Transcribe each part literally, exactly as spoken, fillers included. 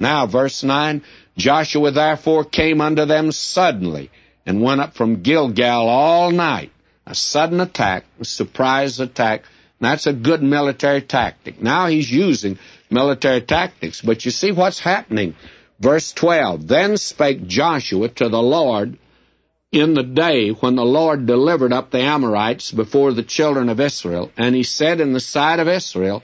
Now, verse nine, Joshua therefore came unto them suddenly, and went up from Gilgal all night. A sudden attack, a surprise attack. And that's a good military tactic. Now he's using military tactics. But you see what's happening. Verse twelve, Then spake Joshua to the Lord in the day when the Lord delivered up the Amorites before the children of Israel. And he said in the sight of Israel,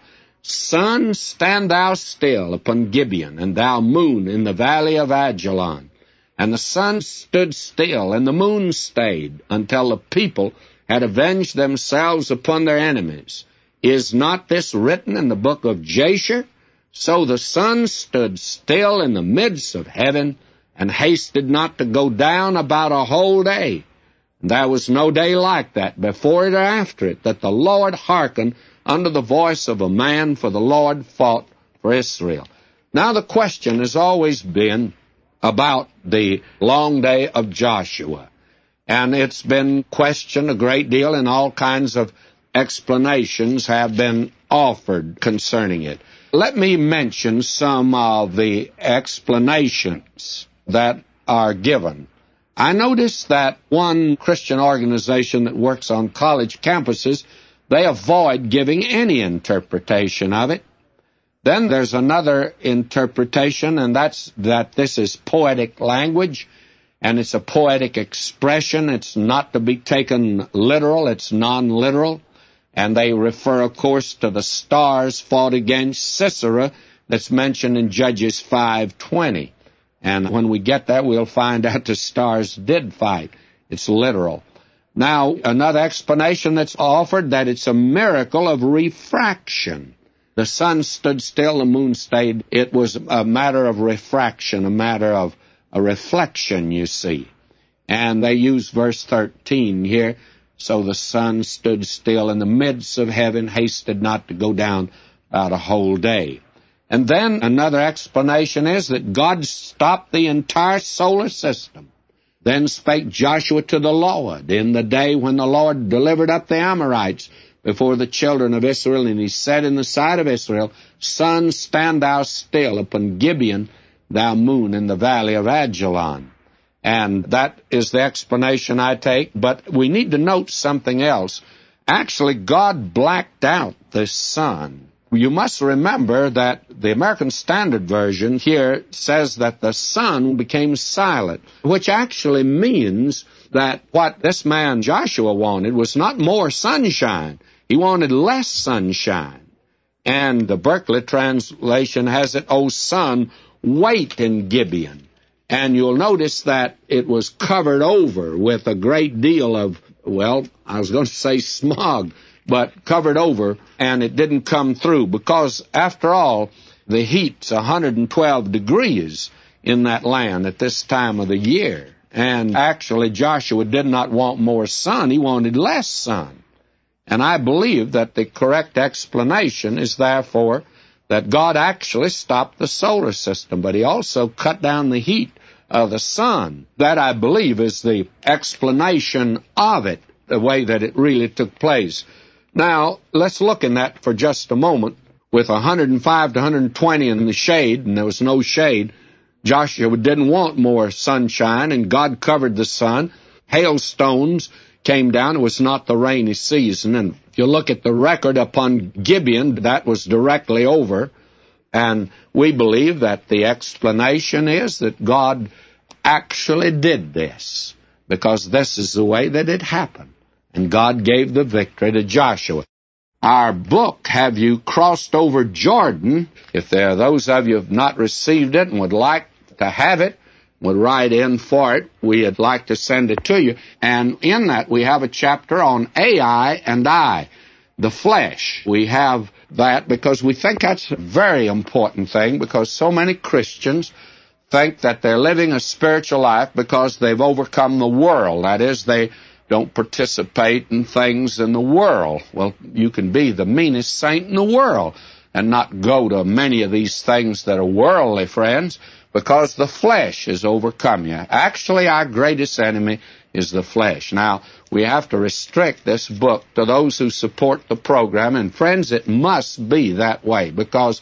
Sun, stand thou still upon Gibeon, and thou moon in the valley of Ajalon. And the sun stood still, and the moon stayed, until the people had avenged themselves upon their enemies. Is not this written in the book of Jasher? So the sun stood still in the midst of heaven, and hasted not to go down about a whole day. And there was no day like that, before it or after it, that the Lord hearkened unto the voice of a man, for the Lord fought for Israel. Now the question has always been about the long day of Joshua. And it's been questioned a great deal, and all kinds of explanations have been offered concerning it. Let me mention some of the explanations that are given. I noticed that one Christian organization that works on college campuses, they avoid giving any interpretation of it. Then there's another interpretation, and that's that this is poetic language, and it's a poetic expression. It's not to be taken literal. It's non-literal. And they refer, of course, to the stars fought against Sisera that's mentioned in Judges five twenty. And when we get there, we'll find out the stars did fight. It's literal. Now, another explanation that's offered, that it's a miracle of refraction. The sun stood still, the moon stayed. It was a matter of refraction, a matter of a reflection, you see. And they use verse thirteen here. So the sun stood still in the midst of heaven, hasted not to go down about a whole day. And then another explanation is that God stopped the entire solar system. Then spake Joshua to the Lord in the day when the Lord delivered up the Amorites before the children of Israel, and he said in the sight of Israel, Sun, stand thou still upon Gibeon, thou moon in the valley of Ajalon. And that is the explanation I take, but we need to note something else. Actually, God blacked out the sun. You must remember that the American Standard Version here says that the sun became silent, which actually means that what this man Joshua wanted was not more sunshine. He wanted less sunshine. And the Berkeley translation has it, O sun, wait in Gibeon. And you'll notice that it was covered over with a great deal of, well, I was going to say smog, but covered over, and it didn't come through, because, after all, the heat's one hundred twelve degrees in that land at this time of the year. And actually, Joshua did not want more sun. He wanted less sun. And I believe that the correct explanation is, therefore, that God actually stopped the solar system, but he also cut down the heat of the sun. That, I believe, is the explanation of it, the way that it really took place. Now, let's look in that for just a moment. With one hundred five to one hundred twenty in the shade, and there was no shade, Joshua didn't want more sunshine, and God covered the sun. Hailstones came down. It was not the rainy season. And if you look at the record upon Gibeon, that was directly over. And we believe that the explanation is that God actually did this, because this is the way that it happened. And God gave the victory to Joshua. Our book, Have You Crossed Over Jordan? If there are those of you who have not received it and would like to have it, would write in for it, we'd like to send it to you. And in that we have a chapter on Ai and I, the flesh. We have that because we think that's a very important thing, because so many Christians think that they're living a spiritual life because they've overcome the world. That is, they don't participate in things in the world. Well, you can be the meanest saint in the world and not go to many of these things that are worldly, friends, because the flesh has overcome you. Actually, our greatest enemy is the flesh. Now, we have to restrict this book to those who support the program, and friends, it must be that way, because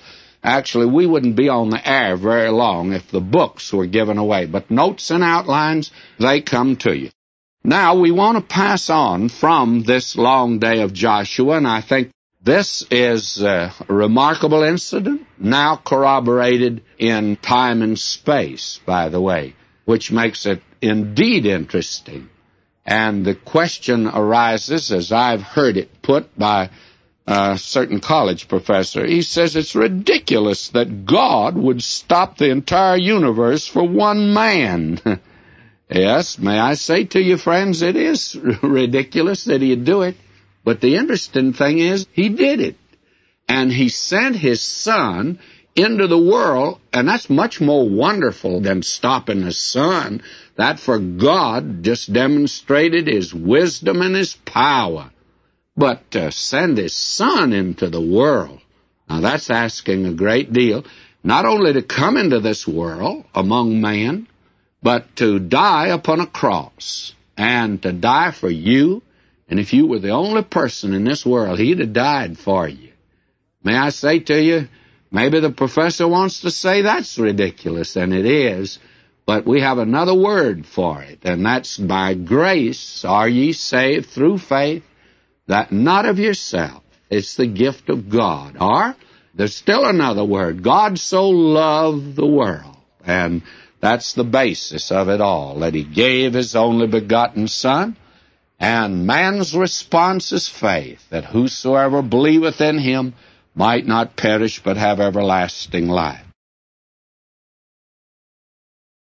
Actually, we wouldn't be on the air very long if the books were given away. But notes and outlines, they come to you. Now, we want to pass on from this long day of Joshua, and I think this is a remarkable incident, now corroborated in time and space, by the way, which makes it indeed interesting. And the question arises, as I've heard it put by a certain college professor. He says it's ridiculous that God would stop the entire universe for one man. Yes, may I say to you, friends, it is ridiculous that he'd do it. But the interesting thing is, he did it. And he sent his son into the world, and that's much more wonderful than stopping the sun. That for God just demonstrated his wisdom and his power. But to send his son into the world, now that's asking a great deal. Not only to come into this world among men, but to die upon a cross, and to die for you. And if you were the only person in this world, he'd have died for you. May I say to you, maybe the professor wants to say that's ridiculous, and it is, but we have another word for it, and that's by grace are ye saved through faith, that not of yourself. It's the gift of God. Or there's still another word. God so loved the world, and that's the basis of it all, that he gave his only begotten Son, and man's response is faith, that whosoever believeth in him might not perish but have everlasting life.